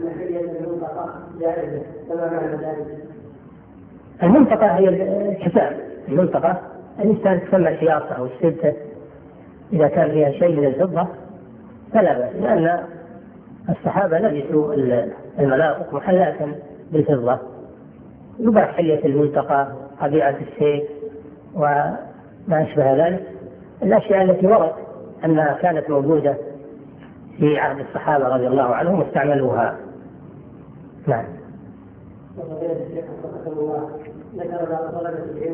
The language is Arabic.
أن حلية المنطقة جائزة، فما معنى ذلك؟ المنطقة هي الحساب. المنطقة الإنسان تسمى الحياطة أو السدة، إذا كان فيها شيء من الفضة فلا بأس، لأن الصحابة لبسوا المناطق محلاة بالفضة. يباح حلية المنطقة، قبيعة السيف وما أشبه ذلك، الأشياء التي ورد أنها كانت موجودة في عهد الصحابة رضي الله عنهم واستعملوها. نعم.